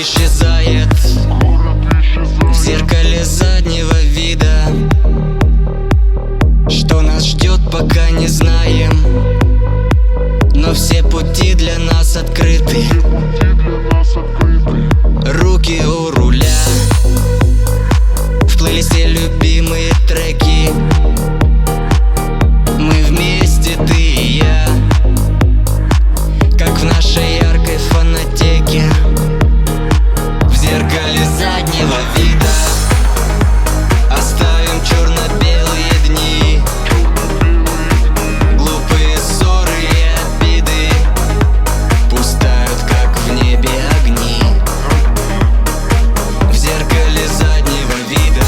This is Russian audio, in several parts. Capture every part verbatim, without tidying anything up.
исчезает в зеркале заднего вида. Что нас ждет, пока не знаем, но все пути для нас открыты. Руки у руля, в плейлисте любимые треки. Мы вместе, ты и я, как в нашей яркой фонотеке. В зеркале заднего вида оставим черно-белые дни, глупые ссоры и обиды пустают, как в небе огни. В зеркале заднего вида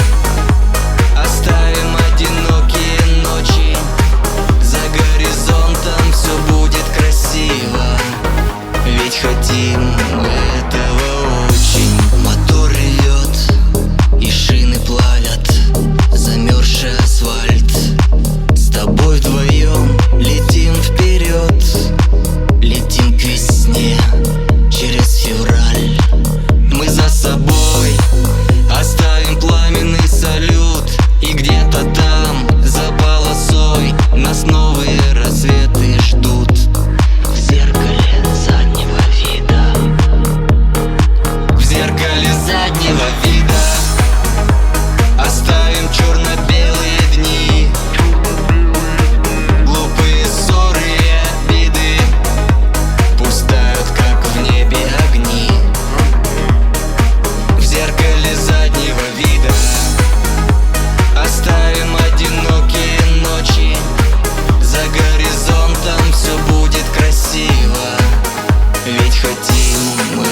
оставим одинокие ночи. За горизонтом все будет красиво, ведь хотим мы этого очень. Мотор ревет и шины плавят замерзший асфальт. С тобой вдвоем летим вперед, летим к весне через февраль. Мы за собой оставим пламенный салют, и где-то там за полосой нас новые рассветы ждут. В зеркале заднего вида, в зеркале заднего вида оставим черно-белые дни, глупые ссоры и обиды пустают, как в небе огни. В зеркале заднего вида оставим одинокие ночи. За горизонтом все будет красиво, ведь хотим мы